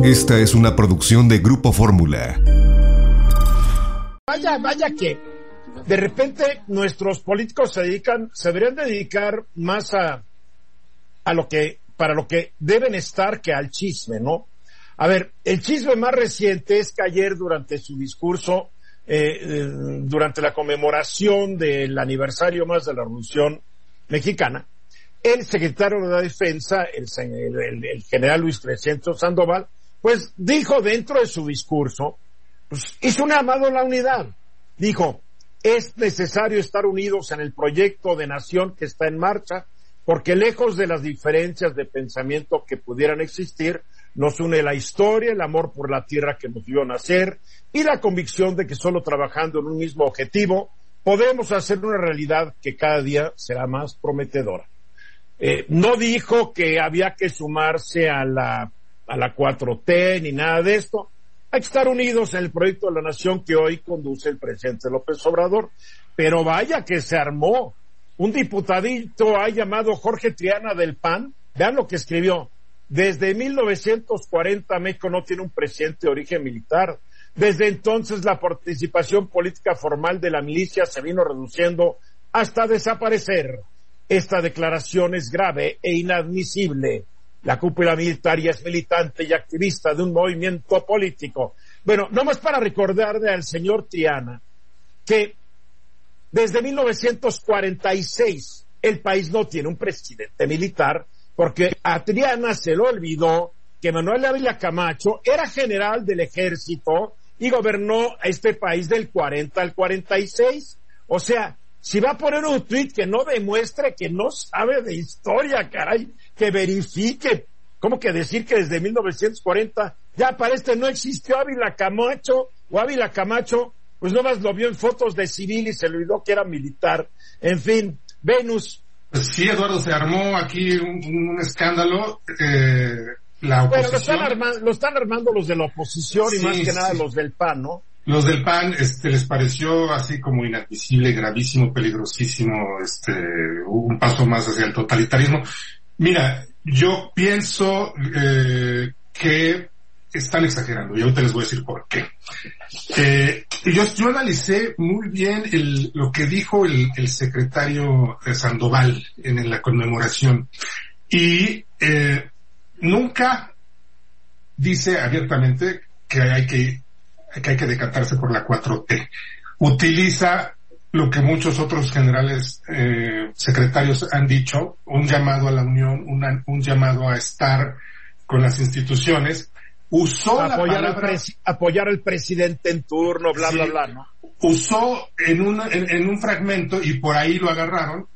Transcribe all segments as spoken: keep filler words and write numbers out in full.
Esta es una producción de Grupo Fórmula. Vaya, vaya que de repente nuestros políticos se dedican, se deberían dedicar más a, a lo que, para lo que deben estar que al chisme, ¿no? A ver, el chisme más reciente es que ayer durante su discurso, eh, eh, durante la conmemoración del aniversario más de la Revolución Mexicana, el secretario de la Defensa, el, el, el general Luis Crescencio Sandoval, pues dijo dentro de su discurso, pues hizo un llamado a la unidad. Dijo, es necesario estar unidos en el proyecto de nación que está en marcha, porque lejos de las diferencias de pensamiento que pudieran existir, nos une la historia, el amor por la tierra que nos vio nacer y la convicción de que solo trabajando en un mismo objetivo podemos hacer una realidad que cada día será más prometedora. Eh, no dijo que había que sumarse a la, a la cuatro T ni nada de esto. Hay que estar unidos en el proyecto de la nación que hoy conduce el presidente López Obrador. Pero vaya que se armó. Un diputadito ha llamado Jorge Triana del P A N. Vean lo que escribió. Desde mil novecientos cuarenta México no tiene un presidente de origen militar. Desde entonces la participación política formal de la milicia se vino reduciendo hasta desaparecer. Esta declaración es grave e inadmisible. La cúpula militar ya es militante y activista de un movimiento político. Bueno, nomás para recordarle al señor Triana que desde mil novecientos cuarenta y seis el país no tiene un presidente militar, porque a Triana se le olvidó que Manuel Ávila Camacho era general del ejército y gobernó a este país del cuarenta al cuarenta y seis. O sea, si va a poner un tuit que no demuestre que no sabe de historia, caray, que verifique. ¿Cómo que decir que desde mil novecientos cuarenta ya para este no existió Ávila Camacho? O Ávila Camacho, pues nomás lo vio en fotos de civil y se le olvidó que era militar. En fin, Venus. Pues sí, Eduardo, se armó aquí un, un escándalo. Eh, la oposición... Bueno, lo están, armando, lo están armando los de la oposición y sí, más que sí. nada los del P A N, ¿no? Los del P A N, este, les pareció así como inadmisible, gravísimo, peligrosísimo, este, un paso más hacia el totalitarismo. Mira, yo pienso eh, que están exagerando y ahorita les voy a decir por qué. Eh, yo, yo analicé muy bien el, lo que dijo el, el secretario Sandoval en, en la conmemoración y eh, nunca dice abiertamente que hay que que hay que decantarse por la cuatro T. Utiliza lo que muchos otros generales eh, secretarios han dicho, un llamado a la unión, una, un llamado a estar con las instituciones. Usó apoyar, la palabra, al presi- apoyar al presidente en turno, bla, sí, bla, bla, ¿no? Usó en un, en, en un fragmento, y por ahí lo agarraron,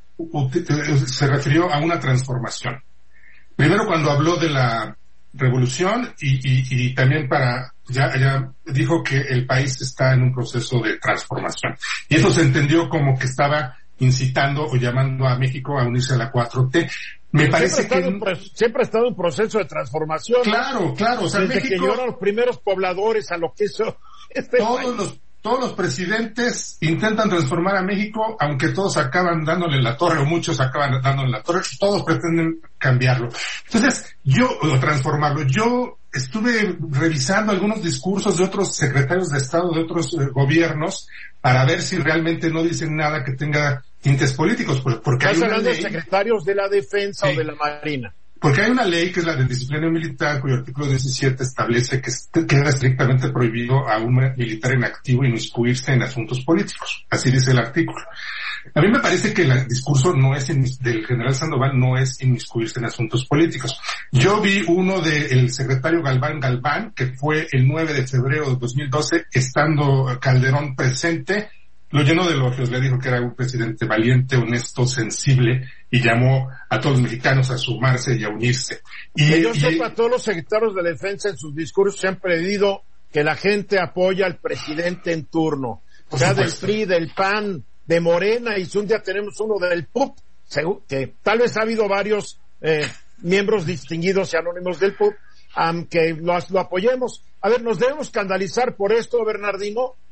se refirió a una transformación. Primero cuando habló de la revolución y, y, y también para, ya, ya dijo que el país está en un proceso de transformación. Y eso se entendió como que estaba incitando o llamando a México a unirse a la cuatro T. Me Pero parece siempre que... Pro- siempre ha estado un proceso de transformación. Claro, ¿no? claro. O sea, Desde México... que llegaron los primeros pobladores a lo que hizo este todos país. los Todos los presidentes intentan transformar a México, aunque todos acaban dándole la torre, o muchos acaban dándole la torre, todos pretenden cambiarlo. Entonces, yo, o transformarlo, yo estuve revisando algunos discursos de otros secretarios de Estado, de otros eh, gobiernos, para ver si realmente no dicen nada que tenga tintes políticos, porque hay ¿Estás una hablando ley... de secretarios de la Defensa Sí. o de la Marina? Porque hay una ley que es la de disciplina militar, cuyo artículo diecisiete establece que queda estrictamente prohibido a un militar en activo inmiscuirse en asuntos políticos. Así dice el artículo. A mí me parece que el discurso no es del general Sandoval no es inmiscuirse en asuntos políticos. Yo vi uno del secretario Galván Galván, que fue el nueve de febrero de dos mil doce, estando Calderón presente, lo llenó de elogios, le dijo que era un presidente valiente, honesto, sensible, y llamó a todos los mexicanos a sumarse y a unirse. Y, que yo y, sepa, todos los secretarios de defensa en sus discursos se han pedido que la gente apoya al presidente en turno. O sea, del P R I, del P A N, de Morena, y si un día tenemos uno del P U P, que tal vez ha habido varios eh, miembros distinguidos y anónimos del P U P, um, que lo, lo apoyemos. A ver, ¿nos debemos escandalizar por esto, Bernardino?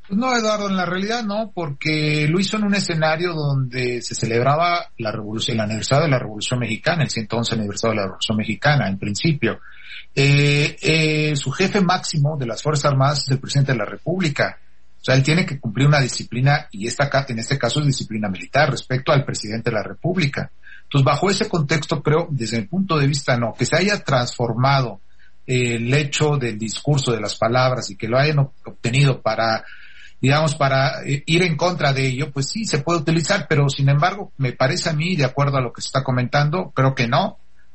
Pues no, Eduardo, en la realidad no, porque lo hizo en un escenario donde se celebraba la revolución, el aniversario de la Revolución Mexicana, el ciento once aniversario de la Revolución Mexicana, en principio. Eh, eh, su jefe máximo de las Fuerzas Armadas es el presidente de la República. O sea, él tiene que cumplir una disciplina, y esta, en este caso es disciplina militar, respecto al presidente de la República. Entonces, bajo ese contexto, creo, desde mi punto de vista, no, que se haya transformado eh, el hecho del discurso, de las palabras, y que lo hayan obtenido para, digamos, para eh, ir en contra de ello, pues sí, se puede utilizar, pero sin embargo, me parece a mí, de acuerdo a lo que se está comentando, creo que no.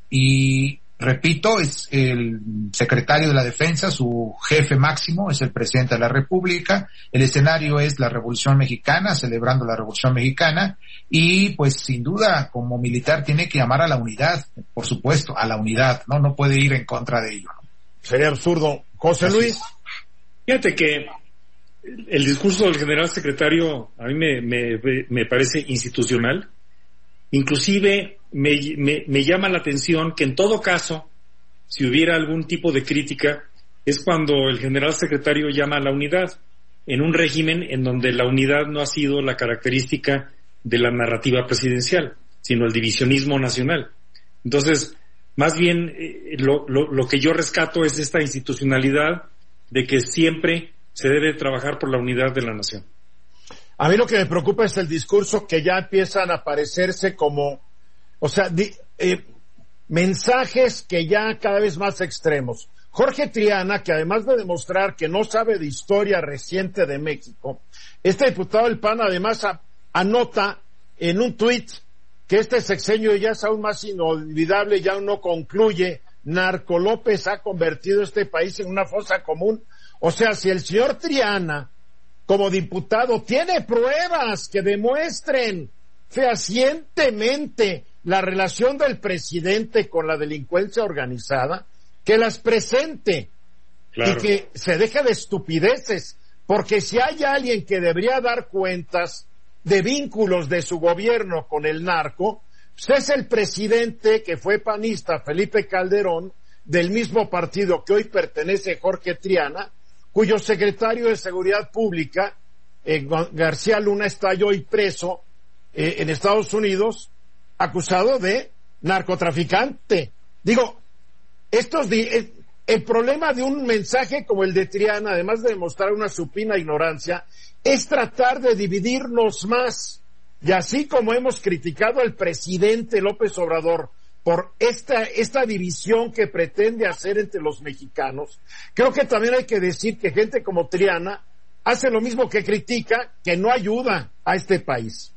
Y repito, es el secretario de la Defensa, su jefe máximo es el presidente de la República, el escenario es la Revolución Mexicana, celebrando la Revolución Mexicana, y pues sin duda como militar tiene que llamar a la unidad, por supuesto, a la unidad, no no puede ir en contra de ello, ¿no? Sería absurdo. José Luis. Fíjate que el discurso del general secretario a mí me, me, me parece institucional. Inclusive me, me, me llama la atención que en todo caso, si hubiera algún tipo de crítica, es cuando el general secretario llama a la unidad, en un régimen en donde la unidad no ha sido la característica de la narrativa presidencial, sino el divisionismo nacional. Entonces, más bien, eh, lo, lo, lo que yo rescato es esta institucionalidad de que siempre se debe trabajar por la unidad de la nación. A mí lo que me preocupa es el discurso que ya empiezan a aparecerse como, o sea, di, eh, mensajes que ya cada vez más extremos. Jorge Triana, que además de demostrar que no sabe de historia reciente de México, este diputado del P A N además a, anota en un tuit que este sexenio ya es aún más inolvidable, ya no concluye. Narco López ha convertido este país en una fosa común. O sea, si el señor Triana, como diputado, tiene pruebas que demuestren fehacientemente la relación del presidente con la delincuencia organizada, que las presente. Claro. Y que se deje de estupideces, porque si hay alguien que debería dar cuentas de vínculos de su gobierno con el narco, pues es el presidente que fue panista, Felipe Calderón, del mismo partido que hoy pertenece Jorge Triana, cuyo secretario de Seguridad Pública, eh, García Luna, está hoy preso eh, en Estados Unidos, acusado de narcotraficante. Digo, estos di- eh, el problema de un mensaje como el de Triana, además de demostrar una supina ignorancia, es tratar de dividirnos más. Y así como hemos criticado al presidente López Obrador por esta, esta división que pretende hacer entre los mexicanos, creo que también hay que decir que gente como Triana hace lo mismo que critica, que no ayuda a este país.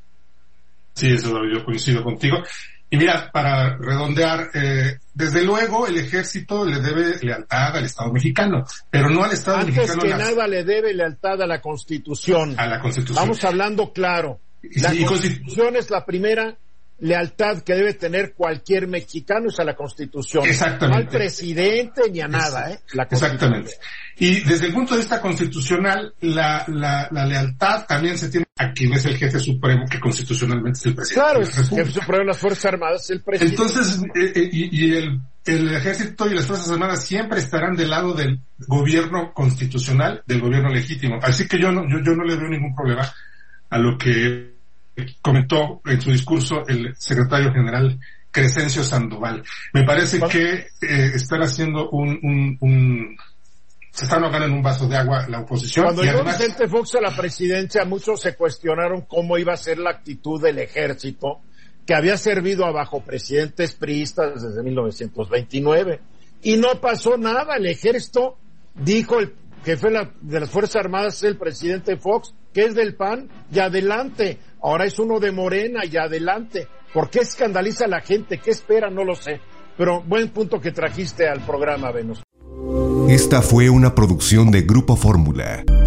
Sí, eso yo coincido contigo. Y mira, para redondear, eh, desde luego el ejército le debe lealtad al Estado mexicano, pero no al Estado Antes mexicano. Antes que las... nada le debe lealtad a la Constitución. A la Constitución. Vamos hablando claro. La sí, Constitución es la primera lealtad que debe tener cualquier mexicano, es a la Constitución. Exactamente. No al presidente ni a nada, ¿eh? La Exactamente. Y desde el punto de vista constitucional, la, la, la lealtad también se tiene a quien es el jefe supremo, que constitucionalmente es el presidente. Claro, es el jefe supremo de las Fuerzas Armadas, es el presidente. Entonces, eh, eh, y, y el, el ejército y las Fuerzas Armadas siempre estarán del lado del gobierno constitucional, del gobierno legítimo. Así que yo no, yo, yo no le veo ningún problema a lo que comentó en su discurso el secretario general Crescencio Sandoval. Me parece ¿Cuál? que eh, están haciendo un, un, un se están ahogando en un vaso de agua la oposición. Cuando y llegó además... Vicente Fox a la presidencia, muchos se cuestionaron cómo iba a ser la actitud del ejército, que había servido a bajo presidentes priistas desde mil novecientos veintinueve. Y no pasó nada. El ejército, dijo el jefe de las Fuerzas Armadas, es el presidente Fox, que es del P A N, y adelante. Ahora es uno de Morena, y adelante. ¿Por qué escandaliza a la gente? ¿Qué espera? No lo sé. Pero buen punto que trajiste al programa, Venus. Esta fue una producción de Grupo Fórmula.